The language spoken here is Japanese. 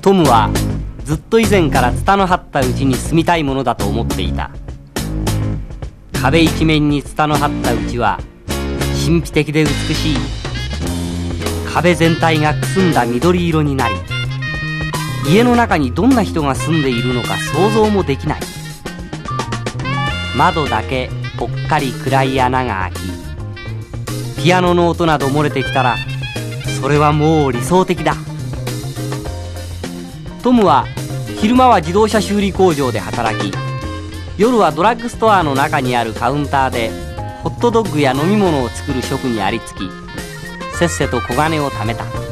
トムはずっと以前からツタの張った家に住みたいものだと思っていた。壁一面にツタの張った家は神秘的で美しい。壁全体がくすんだ緑色になり、家の中にどんな人が住んでいるのか想像もできない。窓だけぽっかり暗い穴が開き、ピアノの音など漏れてきたらそれはもう理想的だ。トムは昼間は自動車修理工場で働き、夜はドラッグストアの中にあるカウンターでホットドッグや飲み物を作る職にありつき、せっせと小金を貯めた。